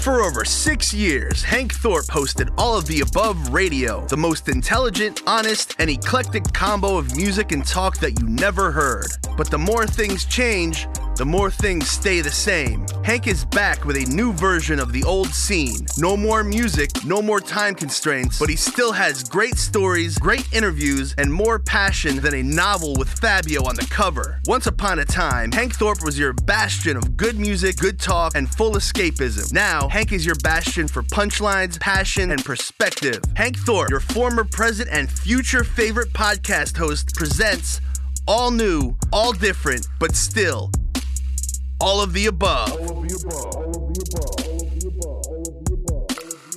For over 6 years, Hank Thorpe hosted All of the Above Radio, the most intelligent, honest, and eclectic combo of music and talk that you never heard. But the more things change, the more things stay the same. Hank is back with a new version of the old scene. No more music, no more time constraints, but he still has great stories, great interviews, and more passion than a novel with Fabio on the cover. Once upon a time, Hank Thorpe was your bastion of good music, good talk, and full escapism. Now, Hank is your bastion for punchlines, passion, and perspective. Hank Thorpe, your former present and future favorite podcast host, presents all new, all different, but still all of the above. All of the above. All of the above. All of the above. All of the above.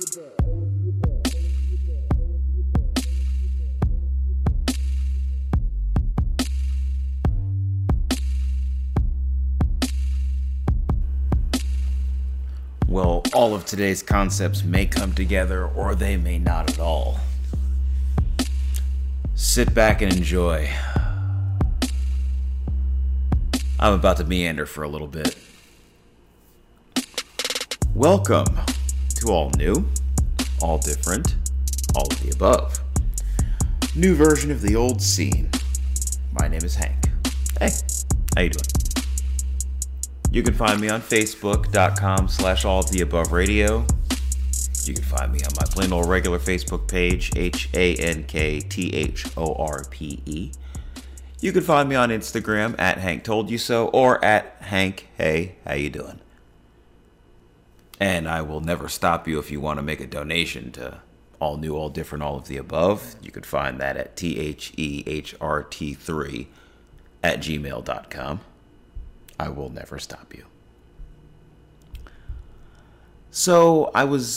Well, all of today's concepts may come together, or they may not at all. Sit back and enjoy. I'm about to meander for a little bit. Welcome to all new, all different, all of the above. New version of the old scene. My name is Hank. Hey, how you doing? You can find me on Facebook.com/alloftheaboveradio. You can find me on my plain old regular Facebook page, HANKTHORPE. You can find me on Instagram at Hank Told You So or at Hank Hey How You Doing. And I will never stop you if you want to make a donation to All New, All Different, All of the Above. You can find that at THEHRT3@gmail.com. I will never stop you. So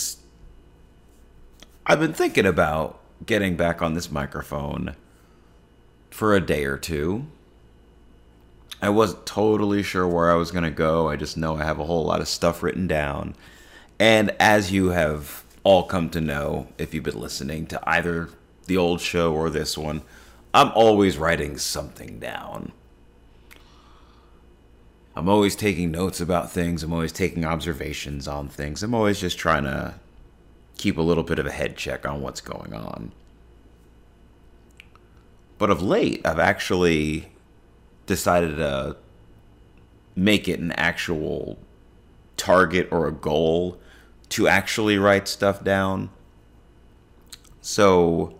I've been thinking about getting back on this microphone for a day or two. I wasn't totally sure where I was going to go. I just know I have a whole lot of stuff written down. And as you have all come to know, if you've been listening to either the old show or this one, I'm always writing something down. I'm always taking notes about things. I'm always taking observations on things. I'm always just trying to keep a little bit of a head check on what's going on. But of late, I've actually decided to make it an actual target or a goal to actually write stuff down. So,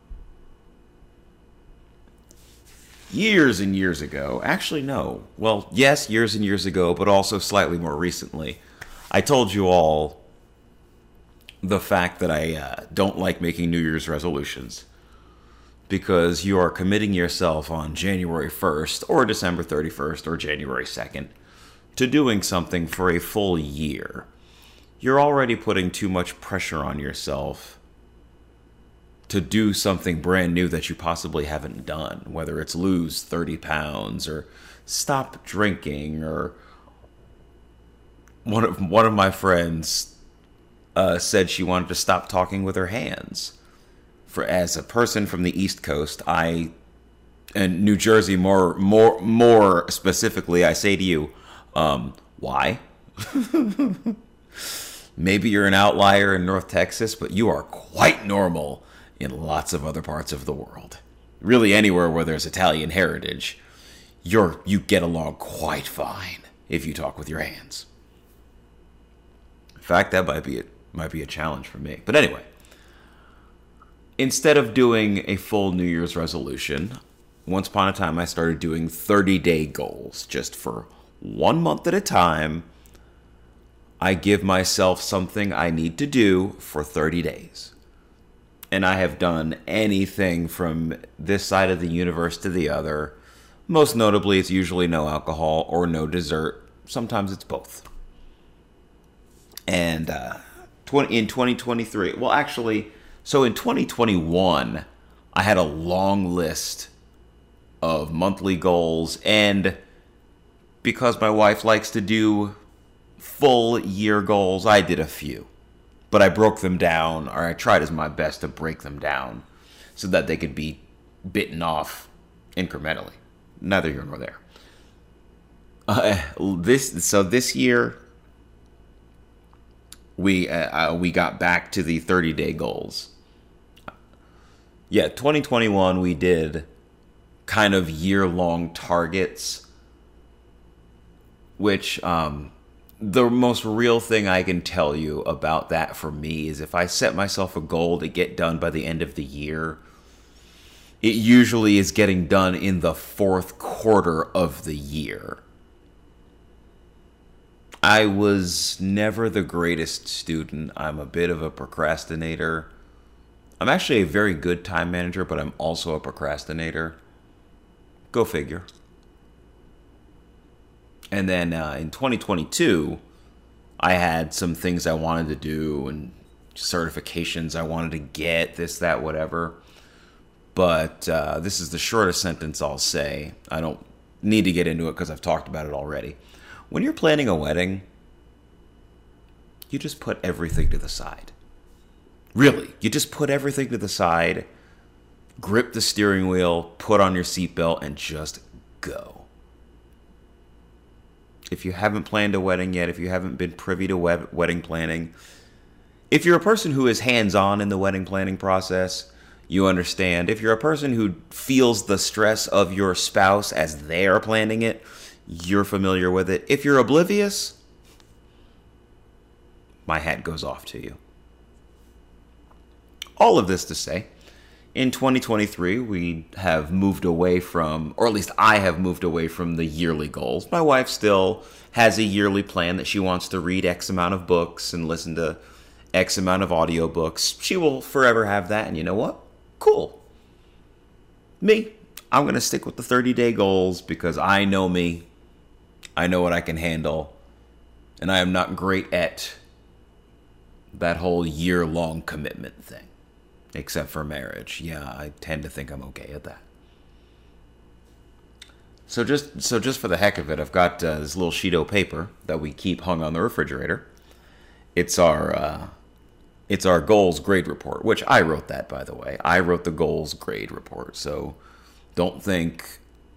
years and years ago, actually no, well, yes, years and years ago, but also slightly more recently, I told you all the fact that I don't like making New Year's resolutions. Because you are committing yourself on January 1st or December 31st or January 2nd to doing something for a full year. You're already putting too much pressure on yourself to do something brand new that you possibly haven't done, whether it's lose 30 pounds or stop drinking, or one of my friends said she wanted to stop talking with her hands. As a person from the East Coast, and New Jersey more specifically, I say to you, why? Maybe you're an outlier in North Texas, but you are quite normal in lots of other parts of the world. Really, anywhere where there's Italian heritage, you get along quite fine if you talk with your hands. In fact, that might be a challenge for me. But anyway. Instead of doing a full New Year's resolution, once upon a time I started doing 30-day goals. Just for 1 month at a time, I give myself something I need to do for 30 days. And I have done anything from this side of the universe to the other. Most notably, it's usually no alcohol or no dessert. Sometimes it's both. And in 2023, well, actually, so in 2021, I had a long list of monthly goals, and because my wife likes to do full year goals, I did a few. But I broke them down, or I tried as my best to break them down so that they could be bitten off incrementally. Neither here nor there. This year, we got back to the 30-day goals. Yeah, 2021 we did kind of year-long targets, which the most real thing I can tell you about that for me is if I set myself a goal to get done by the end of the year, it usually is getting done in the fourth quarter of the year. I was never the greatest student. I'm a bit of a procrastinator. I'm actually a very good time manager, but I'm also a procrastinator. Go figure. And then in 2022, I had some things I wanted to do and certifications I wanted to get, this, that, whatever. But this is the shortest sentence I'll say. I don't need to get into it because I've talked about it already. When you're planning a wedding, you just put everything to the side. Really, you just put everything to the side, grip the steering wheel, put on your seatbelt, and just go. If you haven't planned a wedding yet, if you haven't been privy to wedding planning, if you're a person who is hands-on in the wedding planning process, you understand. If you're a person who feels the stress of your spouse as they're planning it, you're familiar with it. If you're oblivious, my hat goes off to you. All of this to say, in 2023, we have moved away from, or at least I have moved away from the yearly goals. My wife still has a yearly plan that she wants to read X amount of books and listen to X amount of audiobooks. She will forever have that, and you know what? Cool. Me, I'm going to stick with the 30-day goals because I know me. I know what I can handle. And I am not great at that whole year-long commitment thing. Except for marriage. Yeah, I tend to think I'm okay at that. So just for the heck of it, I've got this little sheet of paper that we keep hung on the refrigerator. It's our goals grade report, which I wrote that, by the way. I wrote the goals grade report. So don't think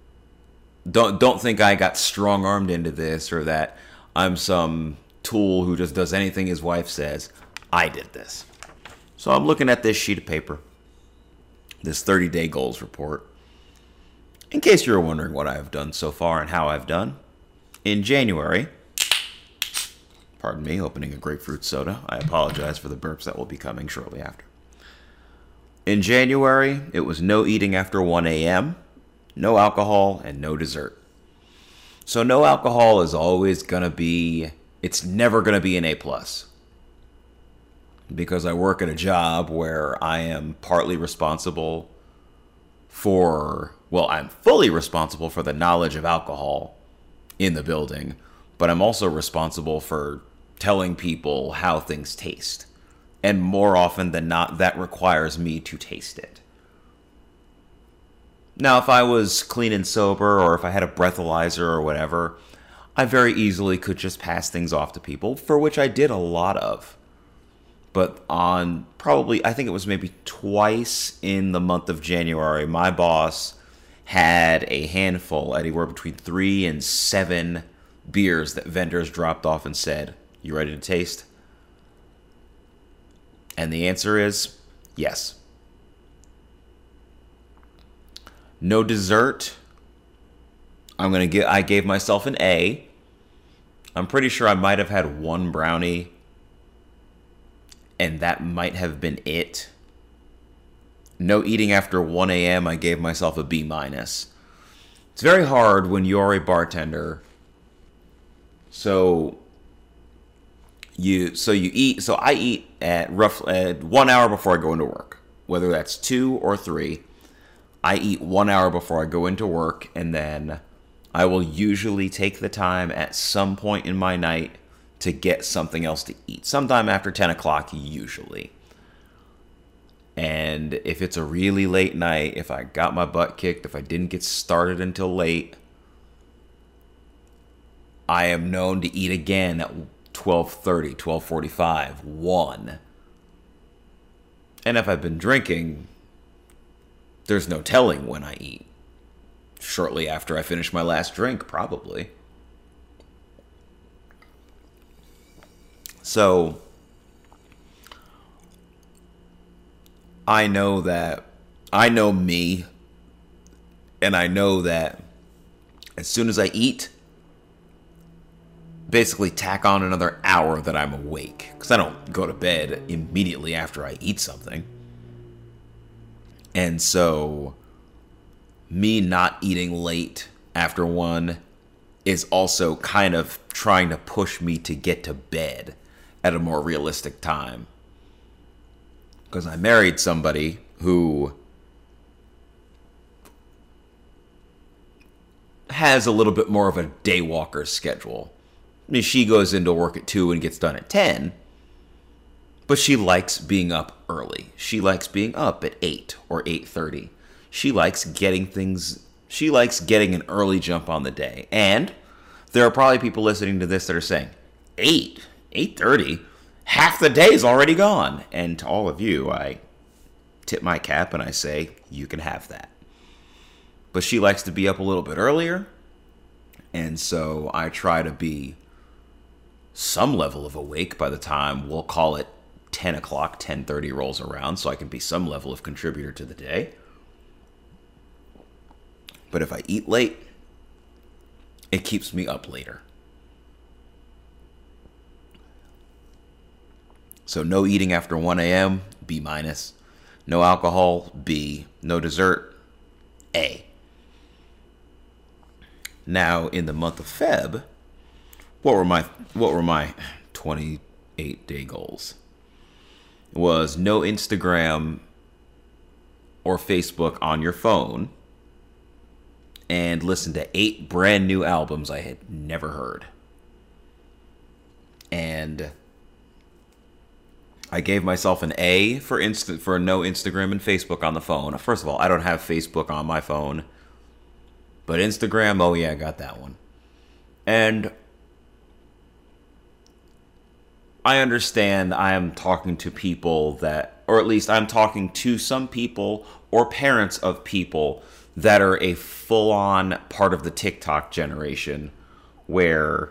I got strong-armed into this or that I'm some tool who just does anything his wife says. I did this. So I'm looking at this sheet of paper, this 30-day goals report. In case you're wondering what I've done so far and how I've done, in January, pardon me, opening a grapefruit soda. I apologize for the burps that will be coming shortly after. In January, it was no eating after 1 a.m., no alcohol, and no dessert. So no alcohol is always going to be, it's never going to be an A+. Because I work at a job where I am partly responsible for, well, I'm fully responsible for the knowledge of alcohol in the building, but I'm also responsible for telling people how things taste. And more often than not, that requires me to taste it. Now, if I was clean and sober, or if I had a breathalyzer or whatever, I very easily could just pass things off to people, for which I did a lot of. But on probably, I think it was maybe twice in the month of January, my boss had a handful, anywhere between 3 and 7 beers that vendors dropped off and said, "You ready to taste?" And the answer is yes. No dessert. I gave myself an A. I'm pretty sure I might have had one brownie, and that might have been it. No eating after 1 a.m., I gave myself a B-. It's very hard when you're a bartender. So I eat at roughly 1 hour before I go into work. Whether that's 2 or 3, I eat 1 hour before I go into work, and then I will usually take the time at some point in my night to get something else to eat. Sometime after 10 o'clock, usually. And if it's a really late night, if I got my butt kicked, if I didn't get started until late, I am known to eat again at 12:30, 12:45, 1. And if I've been drinking, there's no telling when I eat. Shortly after I finish my last drink, probably. So, I know me, and I know that as soon as I eat, basically tack on another hour that I'm awake, because I don't go to bed immediately after I eat something. And so me not eating late after 1 is also kind of trying to push me to get to bed at a more realistic time. Because I married somebody who has a little bit more of a day walker schedule. I mean, she goes into work at 2 and gets done at 10, but she likes being up early. She likes being up at 8 or 8:30. She likes getting an early jump on the day. And there are probably people listening to this that are saying, 8:30? Half the day is already gone. And to all of you, I tip my cap and I say, you can have that. But she likes to be up a little bit earlier, and so I try to be some level of awake by the time, we'll call it 10 o'clock, 10:30 rolls around, so I can be some level of contributor to the day. But if I eat late, it keeps me up later. So no eating after 1 a.m., B-. No alcohol, B. No dessert, A. Now, in the month of Feb, what were my 28-day goals? It was no Instagram or Facebook on your phone, and listen to 8 brand new albums I had never heard. And I gave myself an A for no Instagram and Facebook on the phone. First of all, I don't have Facebook on my phone. But Instagram, oh yeah, I got that one. And I understand I am talking to people that, or at least I'm talking to some people or parents of people that are a full-on part of the TikTok generation, where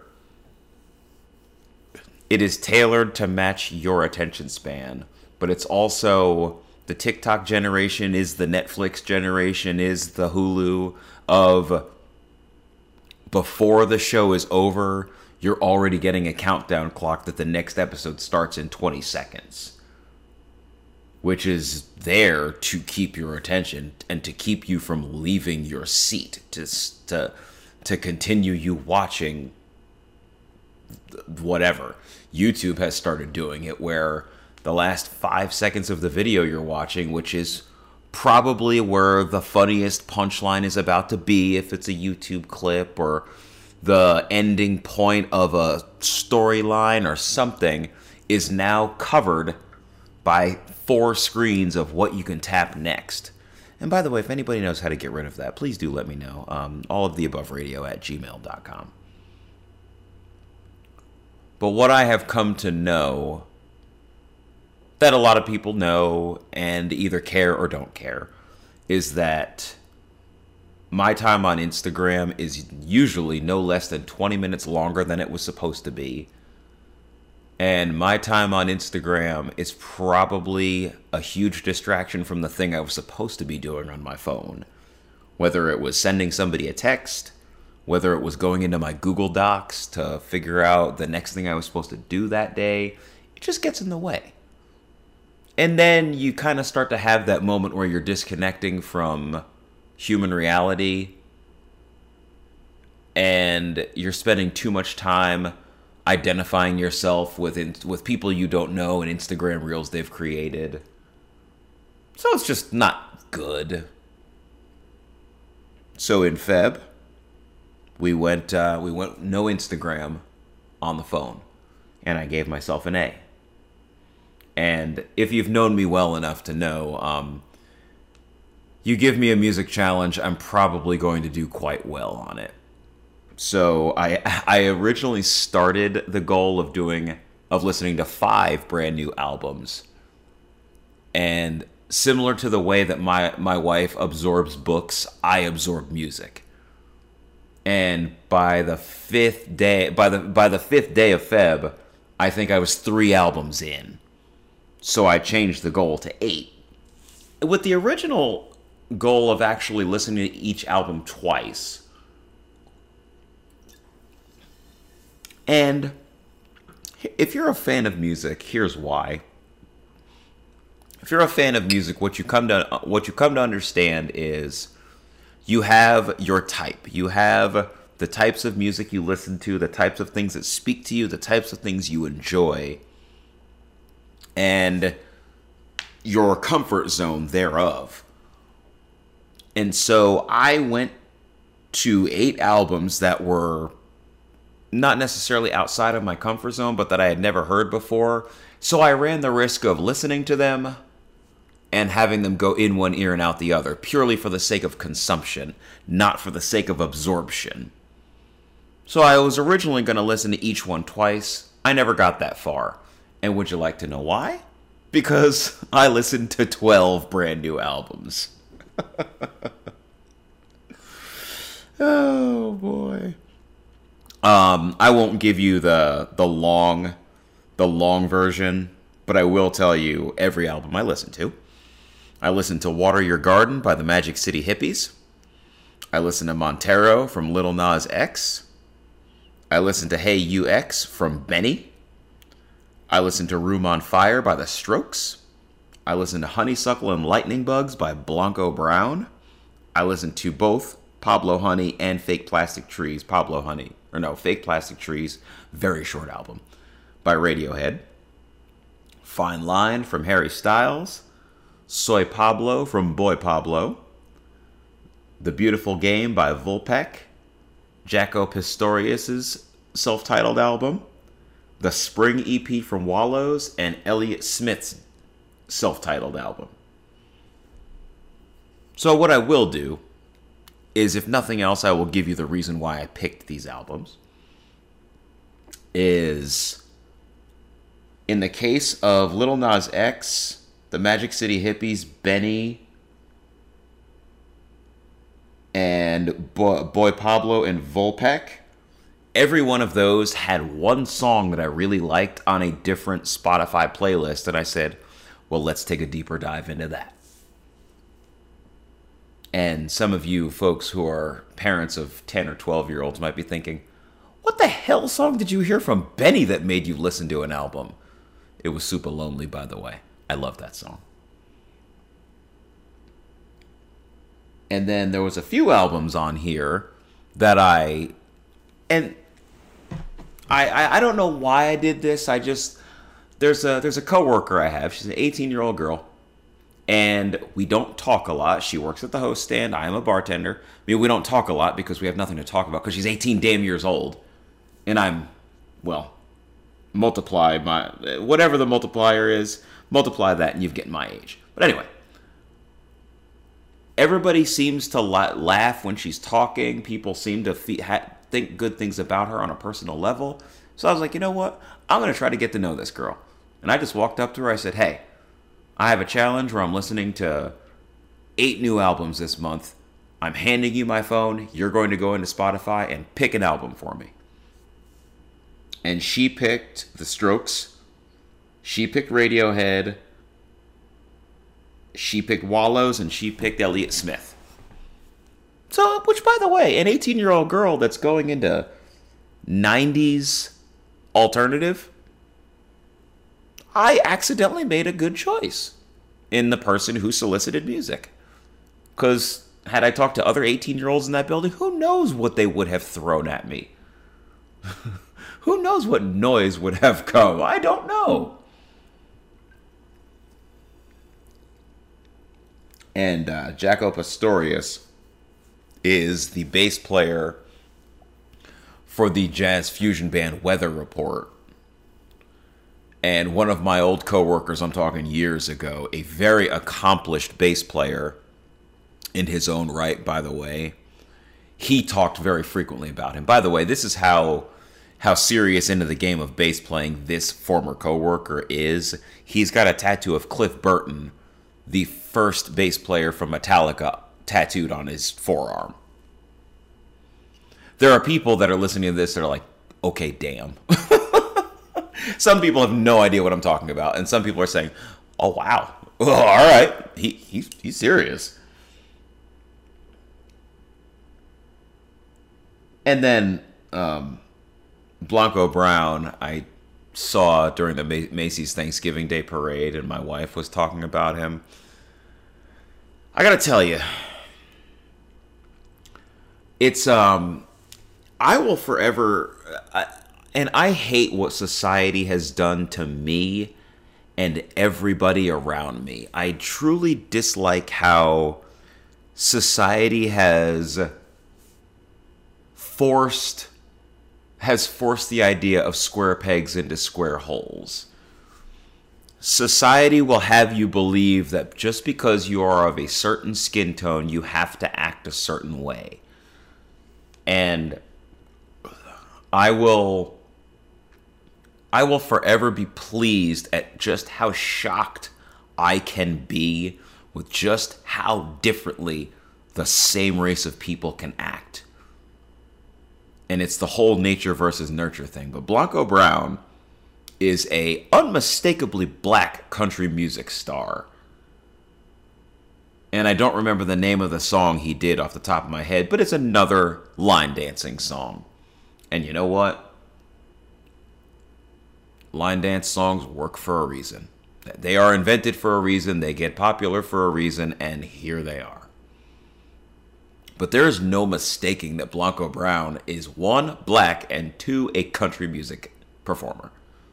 it is tailored to match your attention span. But it's also, the TikTok generation is the Netflix generation, is the Hulu of before the show is over, you're already getting a countdown clock that the next episode starts in 20 seconds. Which is there to keep your attention and to keep you from leaving your seat, to continue you watching whatever. YouTube has started doing it where the last 5 seconds of the video you're watching, which is probably where the funniest punchline is about to be if it's a YouTube clip, or the ending point of a storyline or something, is now covered by 4 screens of what you can tap next. And by the way, if anybody knows how to get rid of that, please do let me know. alloftheaboveradio@gmail.com. But what I have come to know, that a lot of people know and either care or don't care, is that my time on Instagram is usually no less than 20 minutes longer than it was supposed to be. And my time on Instagram is probably a huge distraction from the thing I was supposed to be doing on my phone. Whether it was sending somebody a text, whether it was going into my Google Docs to figure out the next thing I was supposed to do that day, it just gets in the way. And then you kind of start to have that moment where you're disconnecting from human reality, and you're spending too much time identifying yourself with people you don't know and Instagram reels they've created. So it's just not good. So in Feb, we went no Instagram on the phone, and I gave myself an A. And if you've known me well enough to know, you give me a music challenge, I'm probably going to do quite well on it. So I originally started the goal of listening to 5 brand new albums. And similar to the way that my wife absorbs books, I absorb music. And by the 5th day of Feb, I think I was 3 albums in. So I changed the goal to 8. with the original goal of actually listening to each album twice. And if you're a fan of music, here's why. If you're a fan of music, what you come to understand is you have your type. You have the types of music you listen to, the types of things that speak to you, the types of things you enjoy, and your comfort zone thereof. And so I went to 8 albums that were not necessarily outside of my comfort zone, but that I had never heard before. So I ran the risk of listening to them and having them go in one ear and out the other, purely for the sake of consumption, not for the sake of absorption. So I was originally going to listen to each one twice. I never got that far. And would you like to know why? Because I listened to 12 brand new albums. Oh, boy. I won't give you the long version, but I will tell you every album I listened to. I listened to Water Your Garden by the Magic City Hippies. I listened to Montero from Lil Nas X. I listened to Hey UX from Benny. I listened to Room on Fire by The Strokes. I listened to Honeysuckle and Lightning Bugs by Blanco Brown. I listened to both Pablo Honey and Fake Plastic Trees. Fake Plastic Trees, very short album, by Radiohead. Fine Line from Harry Styles. Soy Pablo from Boy Pablo. The Beautiful Game by Vulpec. Jaco Pastorius' self-titled album. The Spring EP from Wallows, and Elliott Smith's self-titled album. So what I will do is, if nothing else, I will give you the reason why I picked these albums. Is, in the case of Lil Nas X, the Magic City Hippies, Benny, and Boy Pablo and Vulpec, every one of those had one song that I really liked on a different Spotify playlist, and I said, well, let's take a deeper dive into that. And some of you folks who are parents of 10 or 12-year-olds might be thinking, what the hell song did you hear from Benny that made you listen to an album? It was Super Lonely, by the way. I love that song. And then there was a few albums on here that I don't know why I did this. There's a coworker I have. She's an 18-year-old girl, and we don't talk a lot. She works at the host stand. I am a bartender. I mean, we don't talk a lot because we have nothing to talk about because she's 18 damn years old, and I'm, well, multiply my whatever the multiplier is. Multiply that, and you've get my age. But anyway. Everybody seems to laugh when she's talking. People seem to think good things about her on a personal level. So I was like, you know what? I'm going to try to get to know this girl. And I just walked up to her. I said, hey, I have a challenge where I'm listening to 8 new albums this month. I'm handing you my phone. You're going to go into Spotify and pick an album for me. And she picked The Strokes. She picked Radiohead. She picked Wallows, and she picked Elliott Smith. So, which, by the way, an 18-year-old girl that's going into 90s alternative, I accidentally made a good choice in the person who solicited music. Because had I talked to other 18-year-olds in that building, who knows what they would have thrown at me? Who knows what noise would have come? I don't know. And Jaco Pastorius is the bass player for the jazz fusion band Weather Report. And one of my old coworkers, I'm talking years ago, a very accomplished bass player in his own right, by the way. He talked very frequently about him. By the way, this is how serious into the game of bass playing this former coworker is. He's got a tattoo of Cliff Burton, the first bass player from Metallica, tattooed on his forearm. There are people that are listening to this that are like, okay, damn. Some people have no idea what I'm talking about, and some people are saying, oh, wow, Well, all right. He's serious. And then Blanco Brown, I saw during the Macy's Thanksgiving Day Parade, and my wife was talking about him. I gotta tell you, it's I will forever, and I hate what society has done to me and everybody around me. I truly dislike how society has forced the idea of square pegs into square holes. Society will have you believe that just because you are of a certain skin tone, you have to act a certain way. And I will forever be pleased at just how shocked I can be with just how differently the same race of people can act. And it's the whole nature versus nurture thing. But Blanco Brown is a unmistakably black country music star. And I don't remember the name of the song he did off the top of my head, but it's another line dancing song. And you know what? Line dance songs work for a reason. They are invented for a reason, they get popular for a reason, and here they are. But there is no mistaking that Blanco Brown is one, black, and two, a country music performer.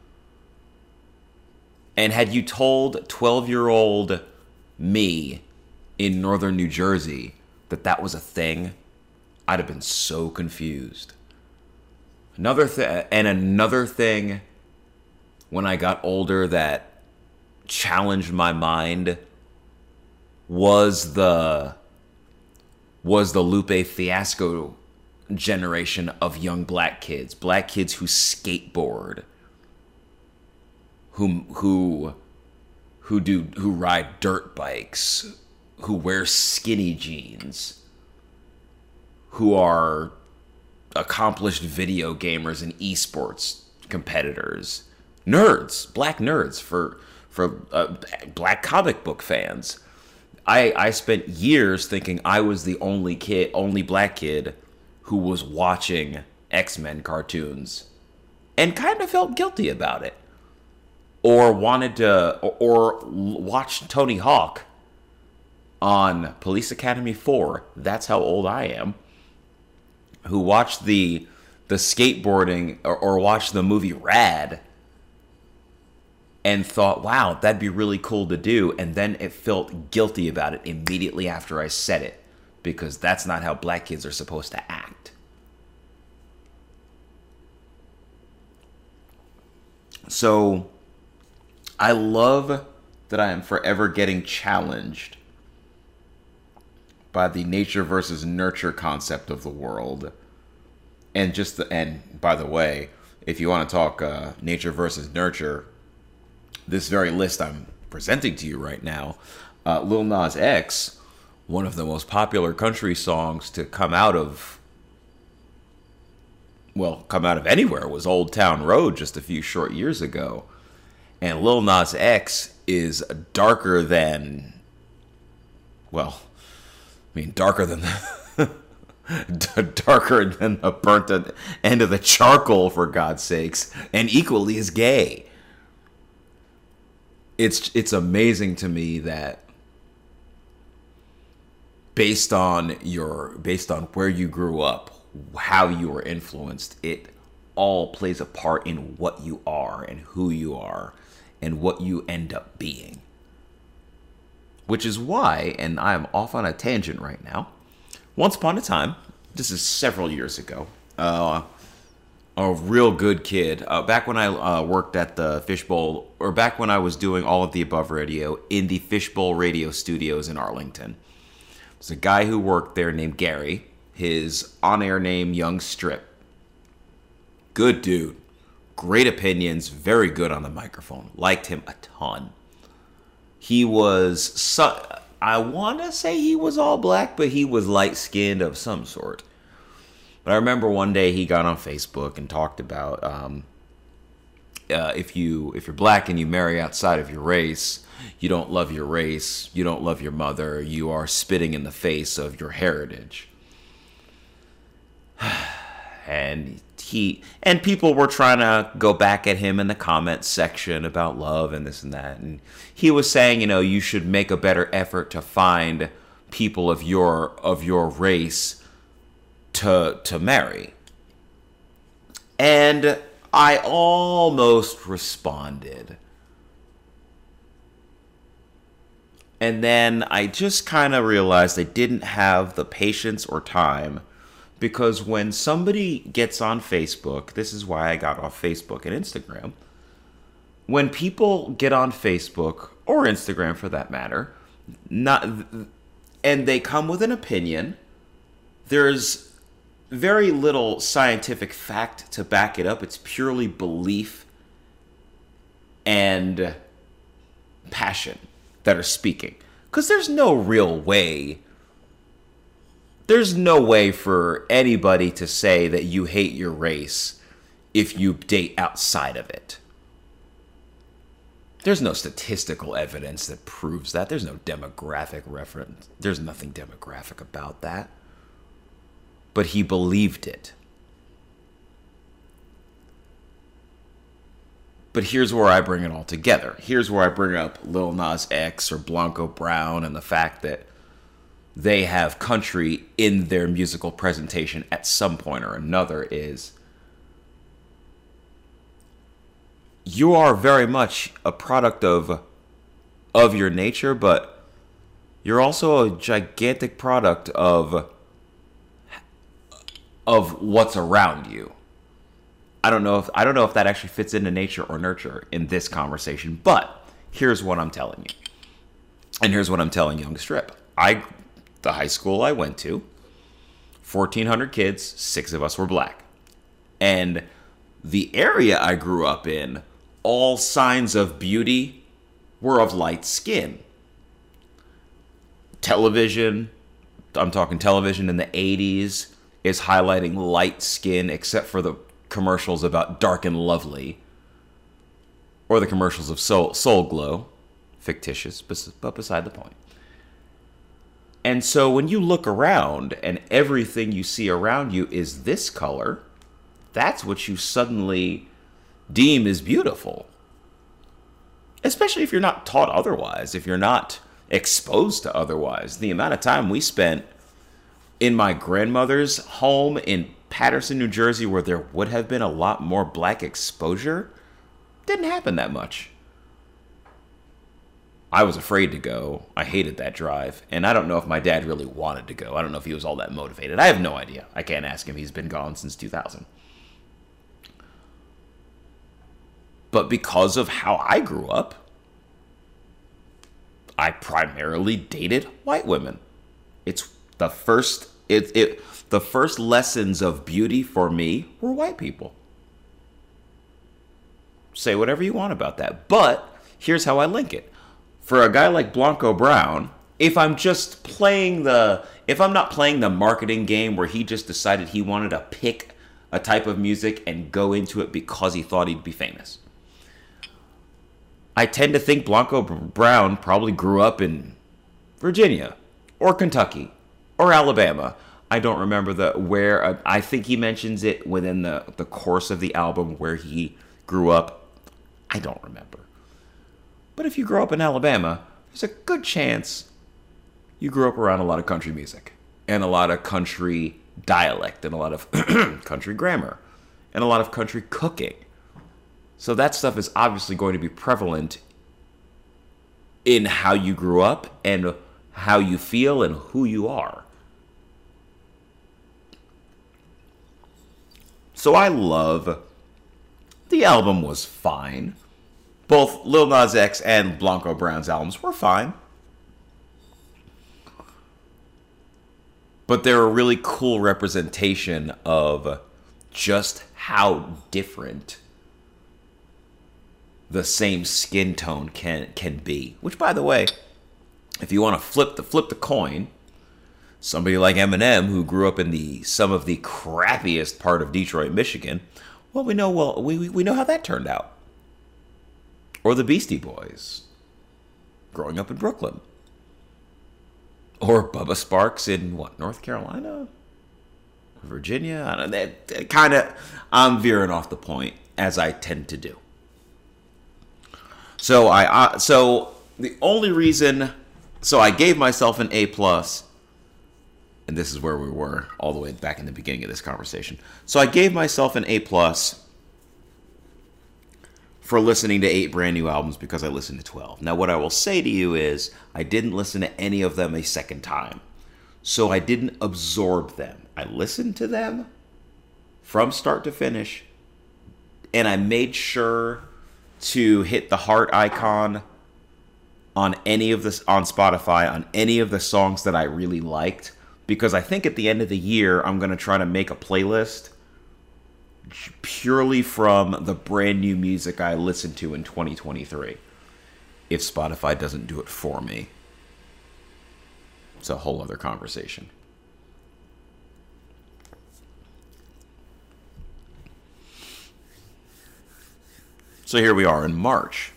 And had you told 12-year-old me in northern New Jersey that was a thing, I'd have been so confused. Another thing when I got older that challenged my mind was the Lupe Fiasco generation of young black kids who skateboard, who ride dirt bikes, who wear skinny jeans, who are accomplished video gamers and esports competitors, black nerds for black comic book fans. I spent years thinking I was the only black kid who was watching X-Men cartoons and kind of felt guilty about it. Or watched Tony Hawk on Police Academy 4. That's how old I am. Who watched the skateboarding or watched the movie Rad and thought, wow, that'd be really cool to do. And then it felt guilty about it immediately after I said it, because that's not how black kids are supposed to act. So I love that I am forever getting challenged by the nature versus nurture concept of the world. And by the way, if you want to talk nature versus nurture, this very list I'm presenting to you right now, Lil Nas X, one of the most popular country songs to come out of anywhere, was Old Town Road just a few short years ago. And Lil Nas X is darker than darker than the burnt end of the charcoal, for God's sakes, and equally as gay. It's amazing to me that based on where you grew up, how you were influenced, it all plays a part in what you are and who you are and what you end up being. Which is why, and I'm off on a tangent right now, once upon a time, this is several years ago, a real good kid, back when I worked at the Fishbowl, or back when I was doing All of the Above Radio in the Fishbowl Radio Studios in Arlington. There's a guy who worked there named Gary, his on-air name Young Strip. Good dude, great opinions, very good on the microphone, liked him a ton. He was, I want to say he was all black, but he was light-skinned of some sort. But I remember one day he got on Facebook and talked about if you're black and you marry outside of your race, you don't love your race, you don't love your mother, you are spitting in the face of your heritage. And people were trying to go back at him in the comments section about love and this and that. And he was saying, you should make a better effort to find people of your race to marry. And I almost responded. And then I just kind of realized I didn't have the patience or time. Because when somebody gets on Facebook, this is why I got off Facebook and Instagram. When people get on Facebook, or Instagram for that matter, and they come with an opinion, there's very little scientific fact to back it up. It's purely belief and passion that are speaking. Because there's no way for anybody to say that you hate your race if you date outside of it. There's no statistical evidence that proves that. There's no demographic reference. There's nothing demographic about that. But he believed it. But here's where I bring it all together. Here's where I bring up Lil Nas X or Blanco Brown and the fact that they have country in their musical presentation at some point or another is you are very much a product of your nature, but you're also a gigantic product of what's around you. I don't know if that actually fits into nature or nurture in this conversation, but here's what I'm telling you. And here's what I'm telling Young Strip. The high school I went to, 1,400 kids, 6 of us were black. And the area I grew up in, all signs of beauty were of light skin. Television, I'm talking television in the 80s, is highlighting light skin except for the commercials about Dark and Lovely. Or the commercials of Soul Glow. Fictitious, but beside the point. And so when you look around and everything you see around you is this color, that's what you suddenly deem as beautiful. Especially if you're not taught otherwise, if you're not exposed to otherwise. The amount of time we spent in my grandmother's home in Paterson, New Jersey, where there would have been a lot more black exposure, didn't happen that much. I was afraid to go. I hated that drive. And I don't know if my dad really wanted to go. I don't know if he was all that motivated. I have no idea. I can't ask him. He's been gone since 2000. But because of how I grew up, I primarily dated white women. It's the first lessons of beauty for me were white people. Say whatever you want about that. But here's how I link it. For a guy like Blanco Brown, if I'm not playing the marketing game where he just decided he wanted to pick a type of music and go into it because he thought he'd be famous, I tend to think Blanco Brown probably grew up in Virginia or Kentucky or Alabama. I don't remember where. I think he mentions it within the course of the album where he grew up. I don't remember. But if you grow up in Alabama, there's a good chance you grew up around a lot of country music and a lot of country dialect and a lot of country grammar and a lot of country cooking. So that stuff is obviously going to be prevalent in how you grew up and how you feel and who you are. So the album was fine. Both Lil Nas X and Blanco Brown's albums were fine. But they're a really cool representation of just how different the same skin tone can be. Which, by the way, if you want to flip the coin, somebody like Eminem, who grew up in some of the crappiest part of Detroit, Michigan, we know how that turned out. or the Beastie Boys growing up in Brooklyn, or Bubba Sparks in North Carolina, Virginia. I don't know. That kind of, I'm veering off the point as I tend to do. So the only reason, I gave myself an A+, and this is where we were all the way back in the beginning of this conversation. So I gave myself an A+ for listening to 8 brand new albums because I listened to 12. Now, what I will say to you is I didn't listen to any of them a second time. So I didn't absorb them. I listened to them from start to finish, and I made sure to hit the heart icon on any of this on Spotify on any of the songs that I really liked, because I think at the end of the year I'm going to try to make a playlist purely from the brand new music I listened to in 2023. If Spotify doesn't do it for me, it's a whole other conversation. So here we are in March,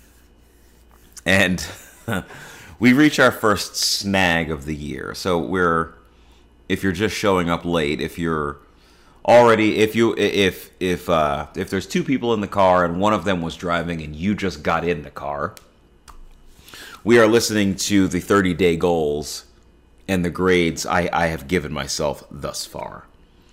and we reach our first snag of the year. So if you're just showing up late, if you're already, if there's 2 people in the car and one of them was driving and you just got in the car, we are listening to the 30-day goals and the grades I have given myself thus far.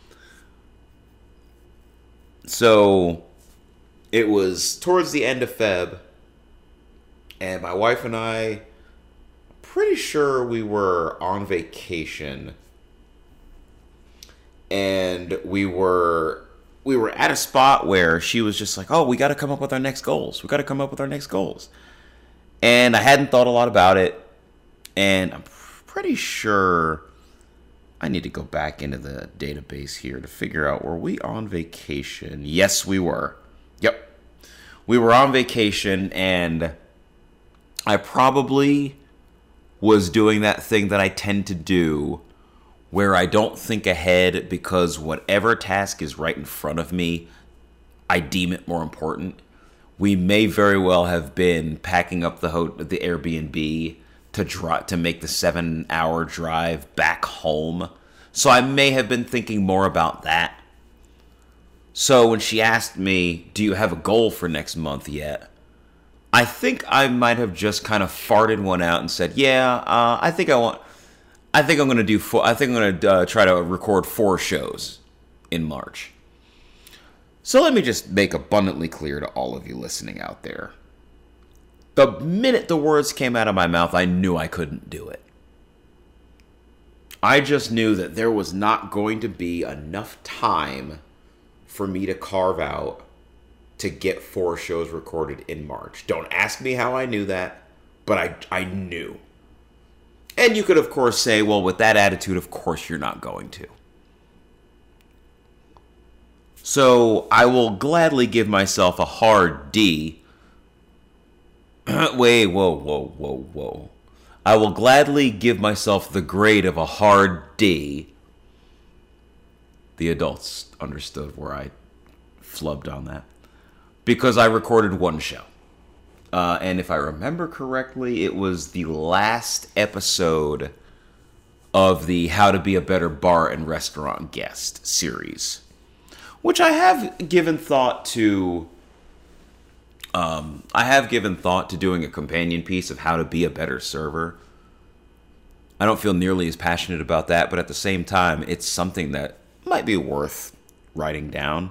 So it was towards the end of Feb, and my wife and I, pretty sure we were on vacation, and we were at a spot where she was just like, oh, we got to come up with our next goals. And I hadn't thought a lot about it, and I'm pretty sure I need to go back into the database here to figure out, were we on vacation? Yes, we were. Yep. We were on vacation, and I probably was doing that thing that I tend to do where I don't think ahead, because whatever task is right in front of me, I deem it more important. We may very well have been packing up the Airbnb to make the 7-hour drive back home. So I may have been thinking more about that. So when she asked me, do you have a goal for next month yet? I think I might have just kind of farted one out and said, yeah, I think I'm going to try to record 4 shows in March. So let me just make abundantly clear to all of you listening out there. The minute the words came out of my mouth, I knew I couldn't do it. I just knew that there was not going to be enough time for me to carve out to get 4 shows recorded in March. Don't ask me how I knew that, but I knew. And you could, of course, say, well, with that attitude, of course you're not going to. So I will gladly give myself a hard D. Wait, whoa. I will gladly give myself the grade of a hard D. The adults understood where I flubbed on that. Because I recorded 1 show. And if I remember correctly, it was the last episode of the How to Be a Better Bar and Restaurant Guest series, which I have given thought to. Doing a companion piece of how to be a better server. I don't feel nearly as passionate about that, but at the same time, it's something that might be worth writing down.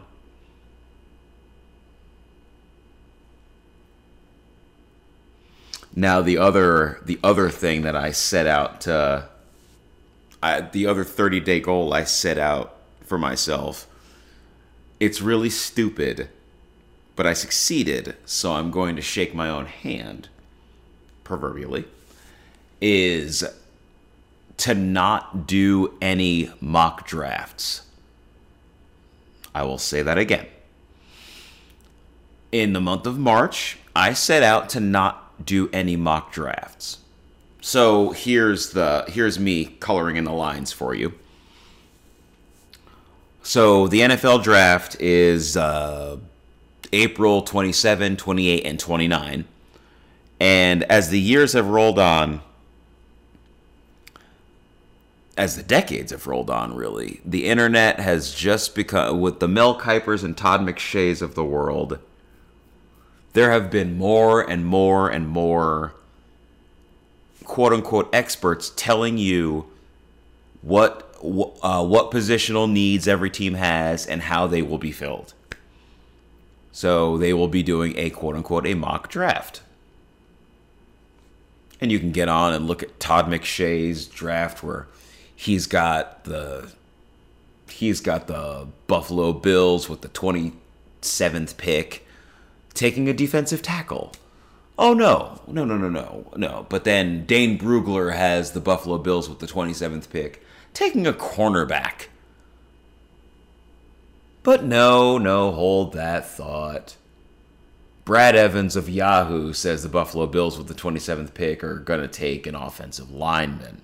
Now, the other thing that I set out to, the other 30-day goal I set out for myself, it's really stupid, but I succeeded, so I'm going to shake my own hand, proverbially, is to not do any mock drafts. I will say that again. In the month of March, I set out to not do any mock drafts. So here's me coloring in the lines for you. So the NFL draft is April 27, 28, and 29. And as the years have rolled on, as the decades have rolled on, really, the internet has just become, with the Mel Kipers and Todd McShays of the world, there have been more and more and more quote-unquote experts telling you what positional needs every team has and how they will be filled. So they will be doing a quote-unquote a mock draft. And you can get on and look at Todd McShay's draft where he's got the Buffalo Bills with the 27th pick taking a defensive tackle. Oh, no. But then Dane Brugler has the Buffalo Bills with the 27th pick taking a cornerback. But no, hold that thought. Brad Evans of Yahoo says the Buffalo Bills with the 27th pick are going to take an offensive lineman.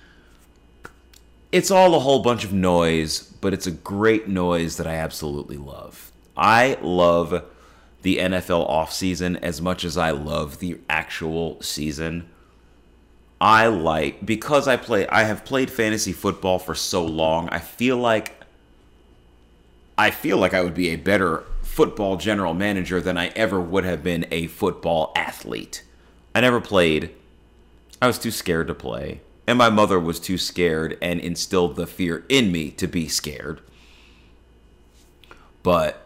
It's all a whole bunch of noise, but it's a great noise that I absolutely love. I love the NFL offseason as much as I love the actual season. Because I have played fantasy football for so long, I feel like I would be a better football general manager than I ever would have been a football athlete. I never played. I was too scared to play. And my mother was too scared and instilled the fear in me to be scared. But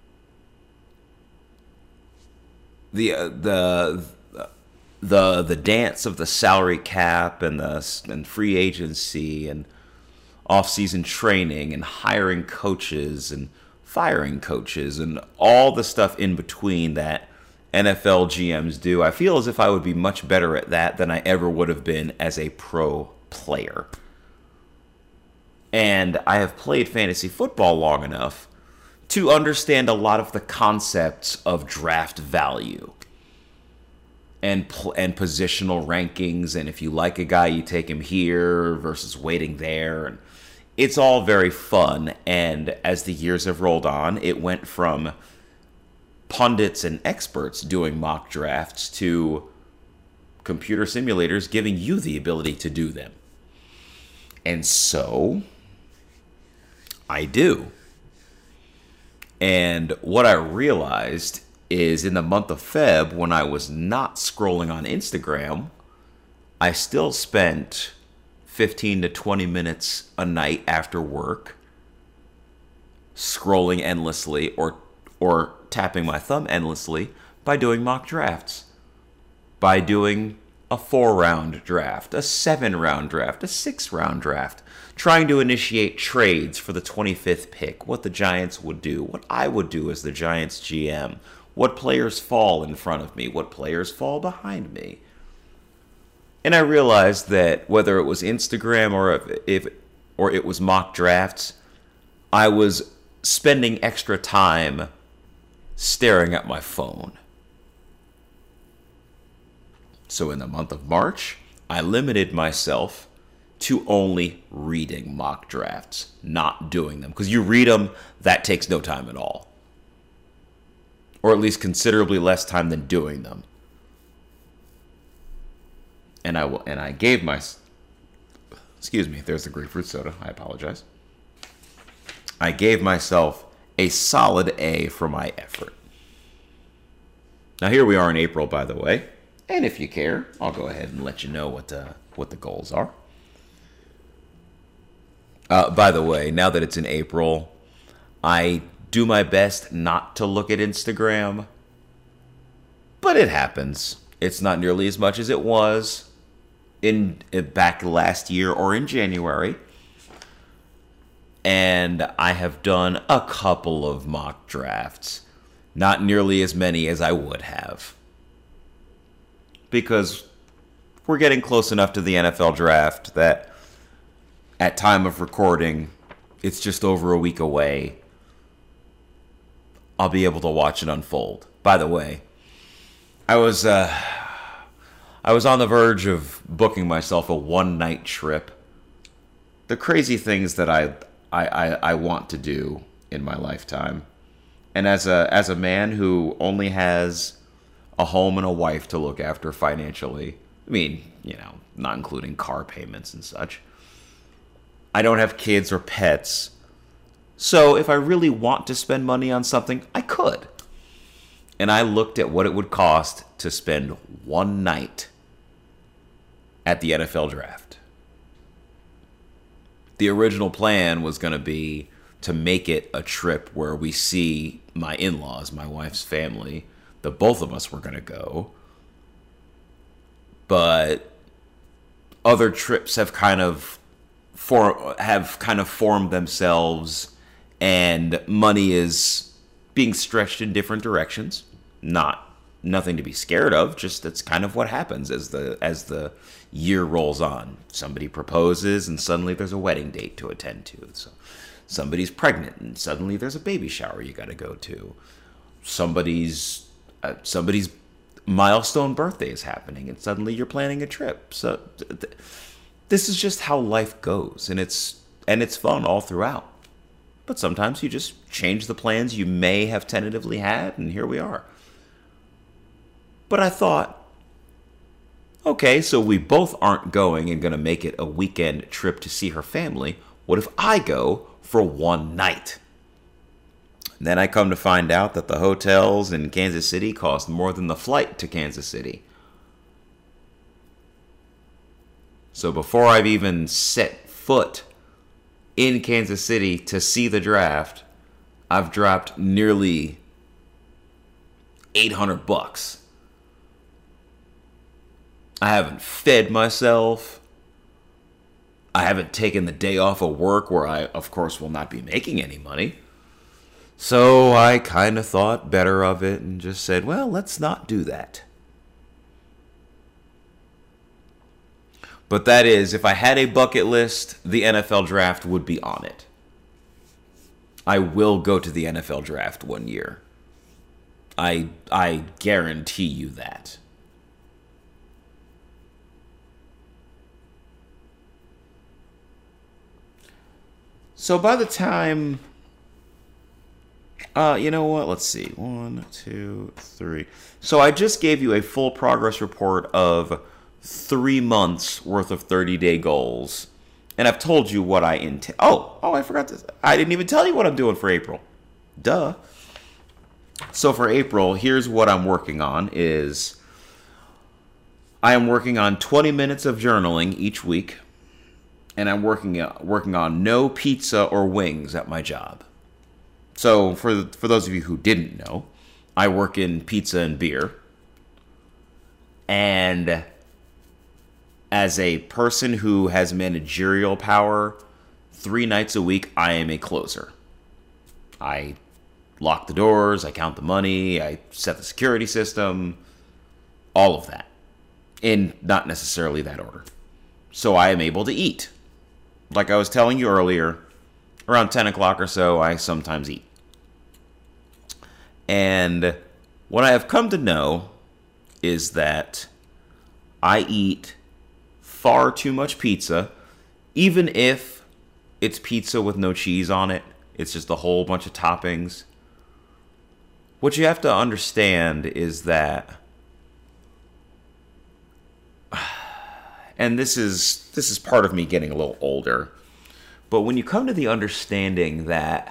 the dance of the salary cap and free agency and off-season training and hiring coaches and firing coaches and all the stuff in between that NFL GMs do, I feel as if I would be much better at that than I ever would have been as a pro player. And I have played fantasy football long enough to understand a lot of the concepts of draft value and positional rankings, and if you like a guy, you take him here versus waiting there, and it's all very fun. And as the years have rolled on, it went from pundits and experts doing mock drafts to computer simulators giving you the ability to do them. And so I do. And what I realized is in the month of Feb, when I was not scrolling on Instagram, I still spent 15 to 20 minutes a night after work scrolling endlessly or tapping my thumb endlessly by doing mock drafts. By doing a 4-round draft, a 7-round draft, a 6-round draft, trying to initiate trades for the 25th pick, what the Giants would do, what I would do as the Giants GM, what players fall in front of me, what players fall behind me. And I realized that whether it was Instagram or it was mock drafts, I was spending extra time staring at my phone. So in the month of March, I limited myself to only reading mock drafts, not doing them. Because you read them, that takes no time at all. Or at least considerably less time than doing them. And I gave my... Excuse me, there's the grapefruit soda. I apologize. I gave myself a solid A for my effort. Now here we are in April, by the way. And if you care, I'll go ahead and let you know what the goals are. By the way, now that it's in April, I do my best not to look at Instagram. But it happens. It's not nearly as much as it was back last year or in January. And I have done a couple of mock drafts. Not nearly as many as I would have. Because we're getting close enough to the NFL draft that at time of recording, it's just over a week away. I'll be able to watch it unfold. By the way, I was on the verge of booking myself a one-night trip. The crazy things that I want to do in my lifetime. And as a man who only has a home and a wife to look after financially, I mean, not including car payments and such, I don't have kids or pets. So if I really want to spend money on something, I could. And I looked at what it would cost to spend one night at the NFL draft. The original plan was going to be to make it a trip where we see my in-laws, my wife's family, the both of us were going to go. But other trips have kind of formed themselves, and money is being stretched in different directions. Nothing to be scared of, just that's kind of what happens as the year rolls on. Somebody proposes and suddenly there's a wedding date to attend to. So somebody's pregnant and suddenly there's a baby shower you got to go to. Somebody's milestone birthday is happening and suddenly you're planning a trip. So this is just how life goes, and it's fun all throughout. But sometimes you just change the plans you may have tentatively had, and here we are. But I thought, okay, so we both aren't going and going to make it a weekend trip to see her family. What if I go for one night? And then I come to find out that the hotels in Kansas City cost more than the flight to Kansas City. So before I've even set foot in Kansas City to see the draft, I've dropped nearly $800. I haven't fed myself. I haven't taken the day off of work where I, of course, will not be making any money. So I kind of thought better of it and just said, well, let's not do that. But that is, if I had a bucket list, the NFL draft would be on it. I will go to the NFL draft one year. I guarantee you that. So by the time, you know what? Let's see. 1, 2, 3. So I just gave you a full progress report of 3 months worth of 30-day goals. And I've told you what I intend. Oh, I forgot this. I didn't even tell you what I'm doing for April. Duh. So for April, here's what I'm working on is I am working on 20 minutes of journaling each week. And I'm working on no pizza or wings at my job. So for those of you who didn't know, I work in pizza and beer. And as a person who has managerial power, 3 nights a week, I am a closer. I lock the doors, I count the money, I set the security system, all of that. In not necessarily that order. So I am able to eat. Like I was telling you earlier, around 10 o'clock or so, I sometimes eat. And what I have come to know is that I eat far too much pizza, even if it's pizza with no cheese on it. It's just a whole bunch of toppings. What you have to understand is that, and this is part of me getting a little older, but when you come to the understanding that,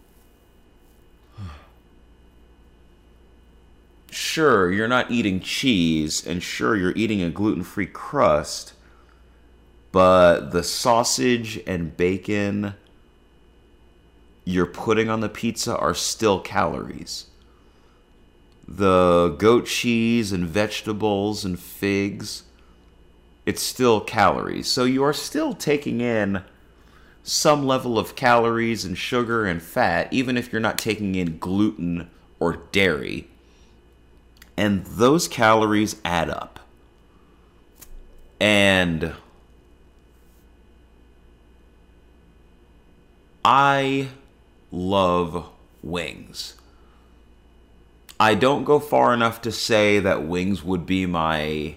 sure, you're not eating cheese, and sure, you're eating a gluten-free crust, but the sausage and bacon you're putting on the pizza are still calories. The goat cheese and vegetables and figs, it's still calories. So you are still taking in some level of calories and sugar and fat, even if you're not taking in gluten or dairy. And those calories add up. And I love wings. I don't go far enough to say that wings would be my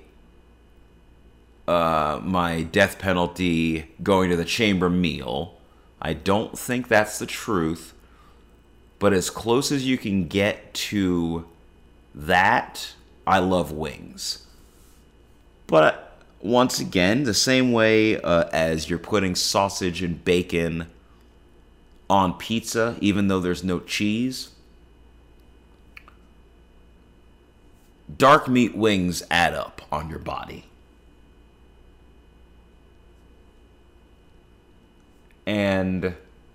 death penalty going to the chamber meal. I don't think that's the truth. But as close as you can get to that, I love wings. But once again, the same way as you're putting sausage and bacon on pizza, even though there's no cheese, dark meat wings add up on your body. And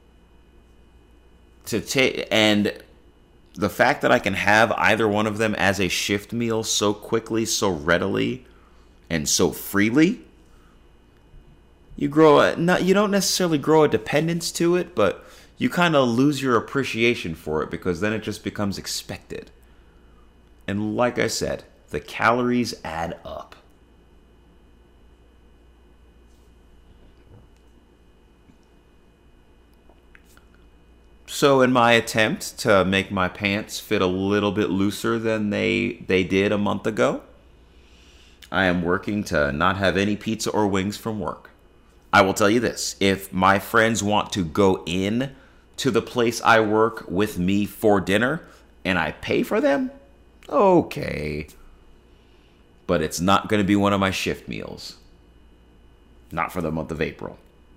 the fact that I can have either one of them as a shift meal so quickly, so readily, and so freely, you don't necessarily grow a dependence to it, but you kind of lose your appreciation for it because then it just becomes expected. And like I said, the calories add up. So in my attempt to make my pants fit a little bit looser than they did a month ago, I am working to not have any pizza or wings from work. I will tell you this, if my friends want to go in to the place I work with me for dinner and I pay for them, okay. But it's not going to be one of my shift meals. Not for the month of April.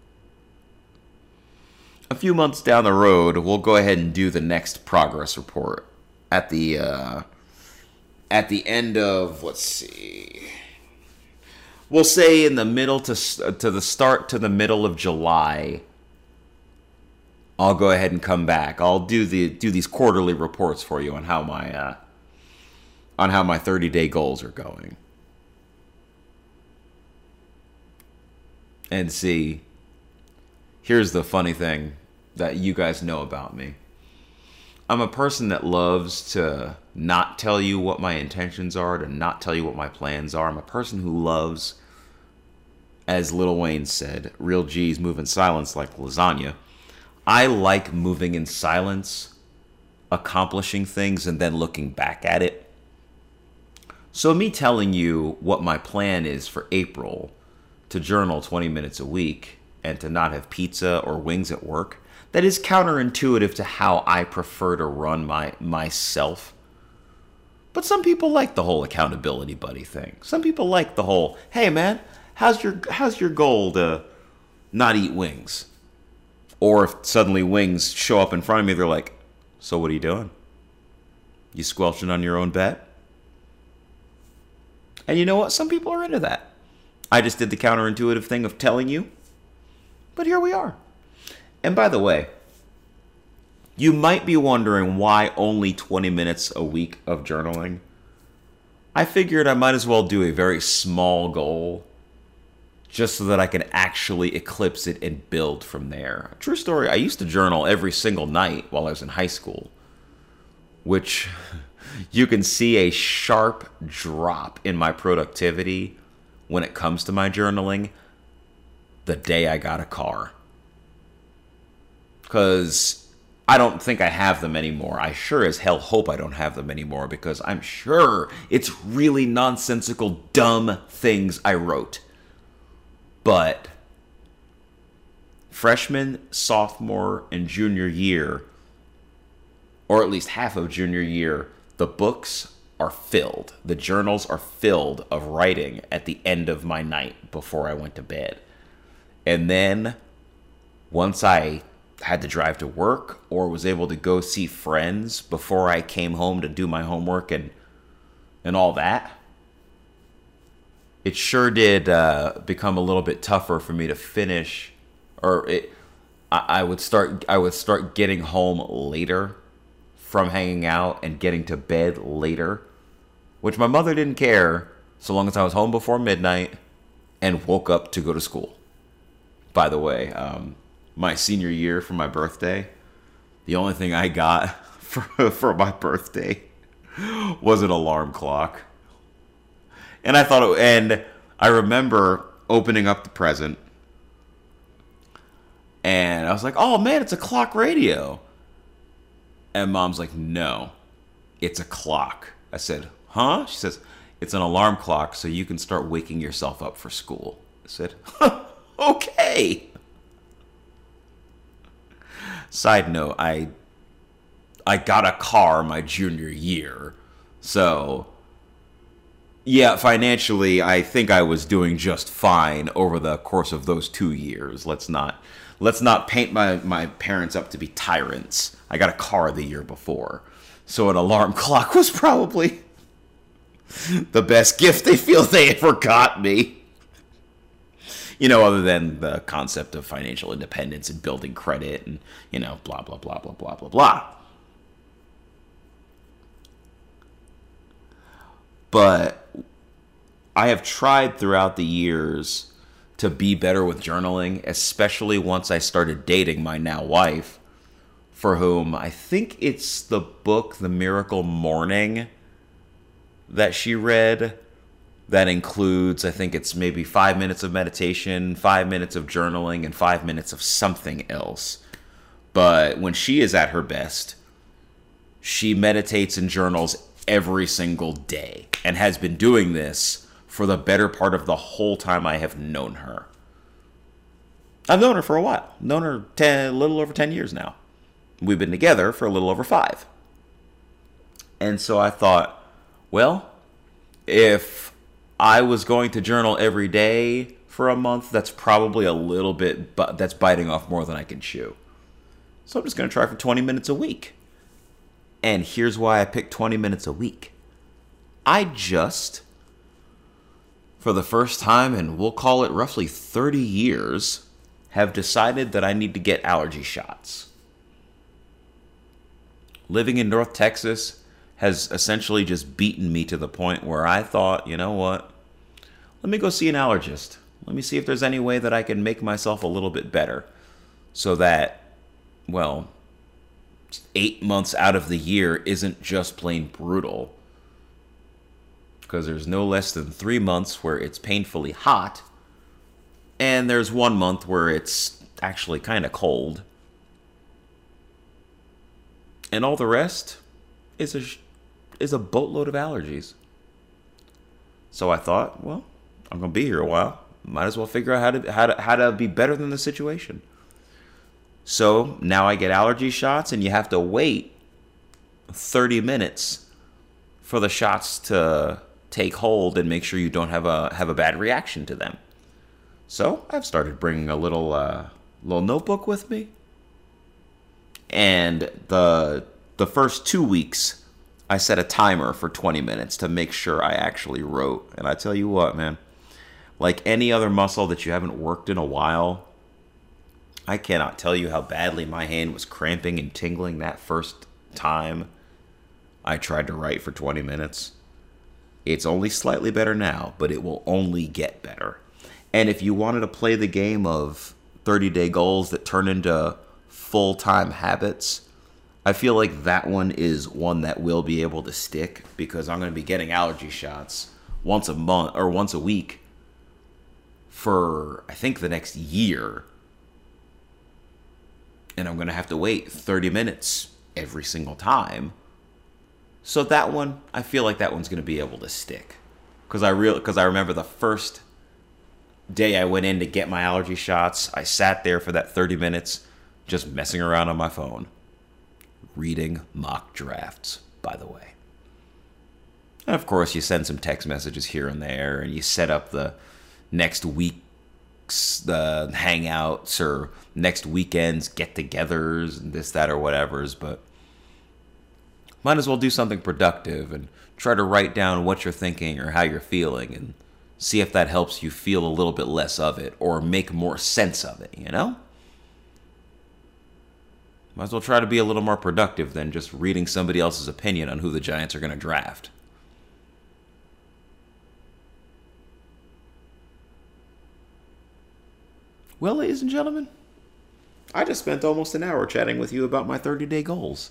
A few months down the road, we'll go ahead and do the next progress report at the end of, let's see, we'll say in the middle to the start to the middle of July. I'll go ahead and come back. I'll do these quarterly reports for you on how my 30-day goals are going, and see. Here's the funny thing that you guys know about me. I'm a person that loves to not tell you what my intentions are, to not tell you what my plans are. I'm a person who loves, as Lil Wayne said, real G's move in silence like lasagna. I like moving in silence, accomplishing things, and then looking back at it. So me telling you what my plan is for April, to journal 20 minutes a week, and to not have pizza or wings at work, that is counterintuitive to how I prefer to run myself. But some people like the whole accountability buddy thing. Some people like the whole, hey man, how's your goal to not eat wings? Or if suddenly wings show up in front of me, they're like, so what are you doing? You squelching on your own bet? And you know what? Some people are into that. I just did the counterintuitive thing of telling you. But here we are. And by the way, you might be wondering why only 20 minutes a week of journaling. I figured I might as well do a very small goal just so that I can actually eclipse it and build from there. True story, I used to journal every single night while I was in high school, which you can see a sharp drop in my productivity when it comes to my journaling the day I got a car. Because I don't think I have them anymore. I sure as hell hope I don't have them anymore, because I'm sure it's really nonsensical, dumb things I wrote. But freshman, sophomore, and junior year, or at least half of junior year, the books are filled. The journals are filled of writing at the end of my night before I went to bed. And then once I had to drive to work or was able to go see friends before I came home to do my homework and all that, it sure did become a little bit tougher for me to finish, or I would start getting home later from hanging out and getting to bed later, which my mother didn't care so long as I was home before midnight and woke up to go to school. By the way, my senior year for my birthday, the only thing I got for my birthday was an alarm clock. And I remember opening up the present, and I was like, oh man, it's a clock radio. And Mom's like, no, it's a clock. I said, huh? She says, it's an alarm clock so you can start waking yourself up for school. I said, okay. Side note, I I got a car my junior year. So, yeah, financially, I think I was doing just fine over the course of those 2 years. Let's not paint my parents up to be tyrants. I got a car the year before. So an alarm clock was probably the best gift they feel they ever got me. Other than the concept of financial independence and building credit and, blah, blah, blah, blah, blah, blah, blah. But I have tried throughout the years to be better with journaling, especially once I started dating my now wife, for whom I think it's the book, The Miracle Morning, that she read. That includes, I think it's maybe 5 minutes of meditation, 5 minutes of journaling, and 5 minutes of something else. But when she is at her best, she meditates and journals every single day and has been doing this for the better part of the whole time I have known her. I've known her for a while. Known her a little over 10 years now. We've been together for a little over 5. And so I thought, well, if I was going to journal every day for a month, that's probably a little bit, but that's biting off more than I can chew. So I'm just going to try for 20 minutes a week. And here's why I picked 20 minutes a week. I just, for the first time, and we'll call it roughly 30 years, have decided that I need to get allergy shots. Living in North Texas has essentially just beaten me to the point where I thought, you know what? Let me go see an allergist. Let me see if there's any way that I can make myself a little bit better so that, 8 months out of the year isn't just plain brutal. Because there's no less than 3 months where it's painfully hot, and there's 1 month where it's actually kind of cold. And all the rest is a boatload of allergies. So I thought, well, I'm going to be here a while. Might as well figure out how to be better than the situation. So now I get allergy shots, and you have to wait 30 minutes for the shots to take hold and make sure you don't have a bad reaction to them. So I've started bringing a little notebook with me, and the first 2 weeks I set a timer for 20 minutes to make sure I actually wrote. And I tell you what, man, like any other muscle that you haven't worked in a while, I cannot tell you how badly my hand was cramping and tingling that first time I tried to write for 20 minutes. It's only slightly better now, but it will only get better. And if you wanted to play the game of 30-day goals that turn into full-time habits, I feel like that one is one that will be able to stick, because I'm going to be getting allergy shots once a month or once a week for, I think, the next year. And I'm going to have to wait 30 minutes every single time. So that one, I feel like that one's going to be able to stick. Because I remember the first day I went in to get my allergy shots, I sat there for that 30 minutes just messing around on my phone. Reading mock drafts, by the way. And of course, you send some text messages here and there, and you set up the next week's the hangouts or next weekend's get-togethers and this, that, or whatever's, but might as well do something productive and try to write down what you're thinking or how you're feeling and see if that helps you feel a little bit less of it or make more sense of it, you know? Might as well try to be a little more productive than just reading somebody else's opinion on who the Giants are going to draft. Well, ladies and gentlemen, I just spent almost an hour chatting with you about my 30-day goals.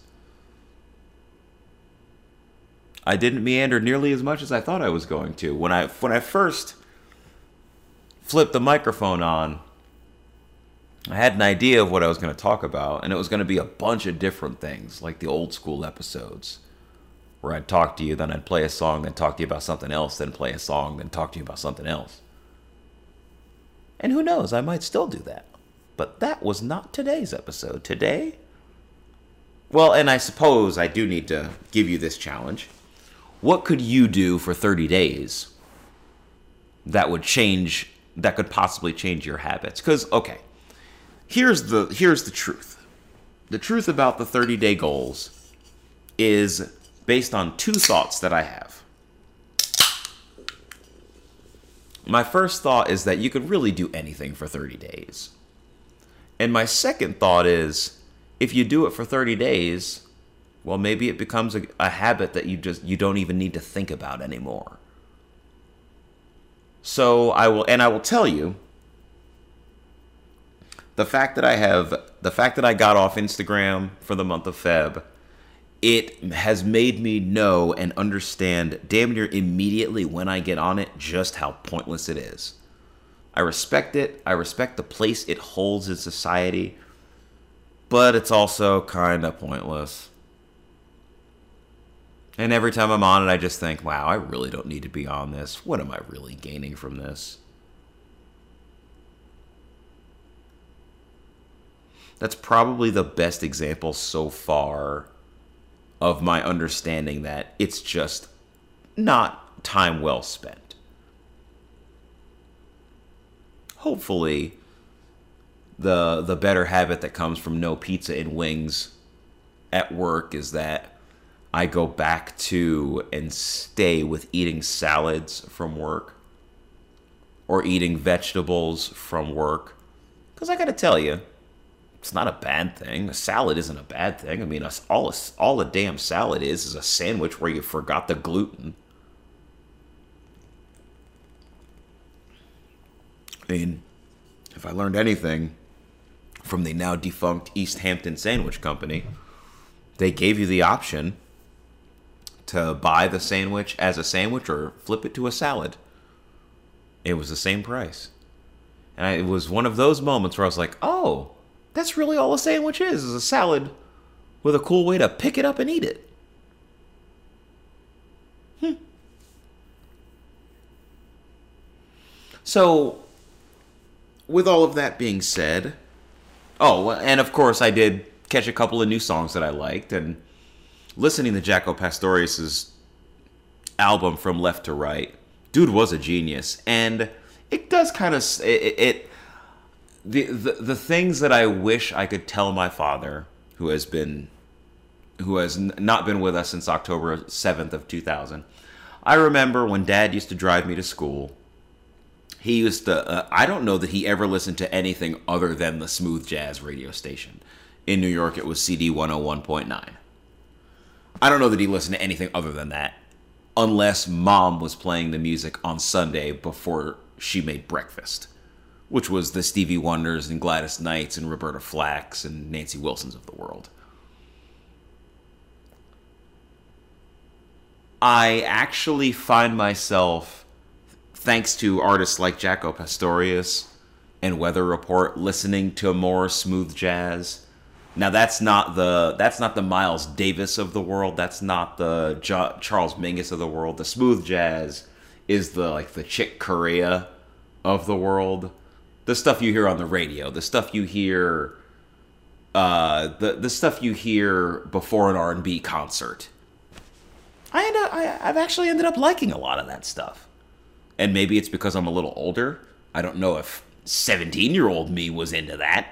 I didn't meander nearly as much as I thought I was going to. When I first flipped the microphone on, I had an idea of what I was going to talk about, and it was going to be a bunch of different things, like the old school episodes, where I'd talk to you, then I'd play a song, then talk to you about something else, then play a song, then talk to you about something else. And who knows, I might still do that. But that was not today's episode. Today, Well, and I suppose I do need to give you this challenge. What could you do for 30 days that could possibly change your habits? Because, okay, here's the truth. The truth about the 30-day goals is based on two thoughts that I have. My first thought is that you could really do anything for 30 days. And my second thought is, if you do it for 30 days, well, maybe it becomes a habit that you don't even need to think about anymore. So I will tell you, the fact that I got off Instagram for the month of Feb, it has made me know and understand damn near immediately when I get on it just how pointless it is. I respect it. I respect the place it holds in society, but it's also kind of pointless. And every time I'm on it, I just think, wow, I really don't need to be on this. What am I really gaining from this? That's probably the best example so far of my understanding that it's just not time well spent. Hopefully, the better habit that comes from no pizza and wings at work is that I go back to and stay with eating salads from work or eating vegetables from work. Because I gotta tell you, it's not a bad thing. A salad isn't a bad thing. I mean, all a damn salad is a sandwich where you forgot the gluten. I mean, if I learned anything from the now defunct East Hampton Sandwich Company, they gave you the option to buy the sandwich as a sandwich or flip it to a salad. It was the same price. And it was one of those moments where I was like, oh, that's really all a sandwich is a salad with a cool way to pick it up and eat it. So, with all of that being said, and of course I did catch a couple of new songs that I liked, and listening to Jaco Pastorius' album From Left to Right, dude was a genius, and it does kind of the things that I wish I could tell my father, who has not been with us since October 7th of 2000. I remember when Dad used to drive me to school. He used to, I don't know that he ever listened to anything other than the smooth jazz radio station. In New York, it was CD 101.9. I don't know that he listened to anything other than that, unless Mom was playing the music on Sunday before she made breakfast, which was the Stevie Wonders and Gladys Knights and Roberta Flacks and Nancy Wilsons of the world. I actually find myself, thanks to artists like Jaco Pastorius and Weather Report, listening to more smooth jazz. Now that's not the Miles Davis of the world. That's not the Charles Mingus of the world. The smooth jazz is the Chick Corea of the world. The stuff you hear on the radio, the stuff you hear, the stuff you hear before an R&B concert. I've actually ended up liking a lot of that stuff. And maybe it's because I'm a little older. I don't know if 17-year-old me was into that.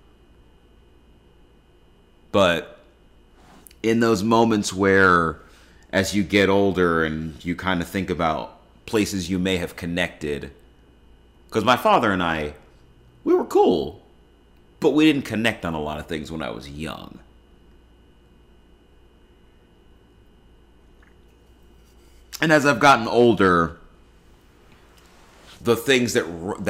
But in those moments where, as you get older and you kind of think about places you may have connected, because my father and I, we were cool, but we didn't connect on a lot of things when I was young. And as I've gotten older, the things that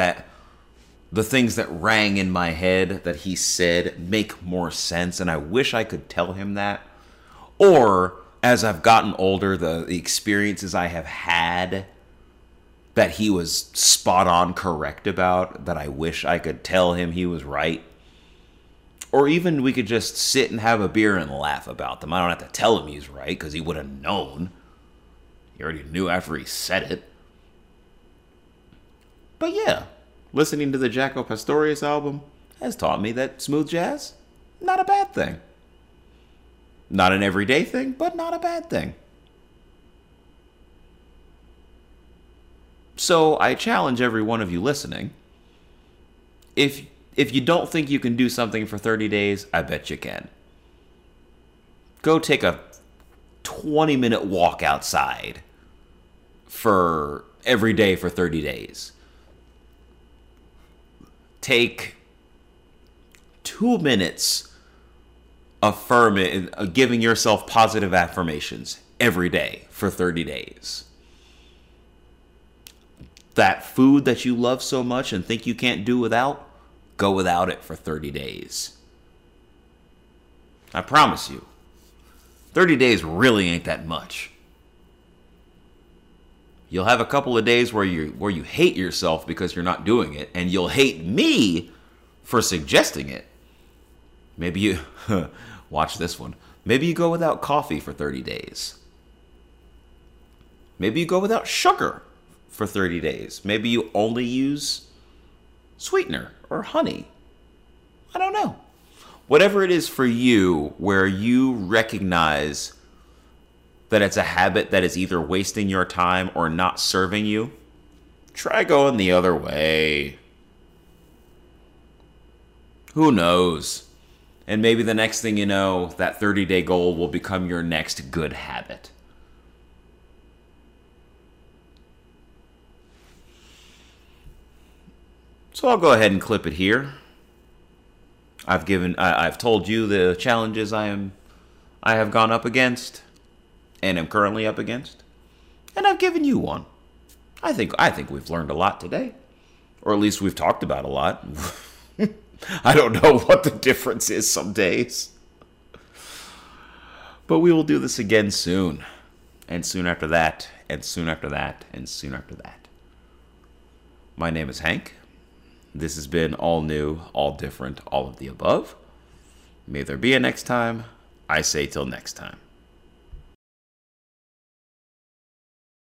rang in my head that he said make more sense, and I wish I could tell him that. Or, as I've gotten older, the experiences I have had that he was spot on correct about, that I wish I could tell him he was right. Or even we could just sit and have a beer and laugh about them. I don't have to tell him he's right, because he would have known. He already knew after he said it. But yeah, listening to the Jaco Pastorius album has taught me that smooth jazz, not a bad thing. Not an everyday thing, but not a bad thing. So I challenge every one of you listening. If you don't think you can do something for 30 days, I bet you can. Go take a 20-minute walk outside for every day for 30 days. Take 2 minutes giving yourself positive affirmations every day for 30 days. That food that you love so much and think you can't do without, go without it for 30 days. I promise you, 30 days really ain't that much. You'll have a couple of days where you hate yourself because you're not doing it, and you'll hate me for suggesting it. Maybe you, watch this one. Maybe you go without coffee for 30 days. Maybe you go without sugar for 30 days. Maybe you only use sweetener or honey. I don't know. Whatever it is for you, where you recognize that it's a habit that is either wasting your time or not serving you, try going the other way. Who knows? And maybe the next thing you know, that 30-day goal will become your next good habit. So I'll go ahead and clip it here. I've told you the challenges I have gone up against and am currently up against, and I've given you one. I think we've learned a lot today, or at least we've talked about a lot. I don't know what the difference is some days, but we will do this again soon, and soon after that, and soon after that, and soon after that. My name is Hank. This has been all new, all different, all of the above. May there be a next time. I say till next time.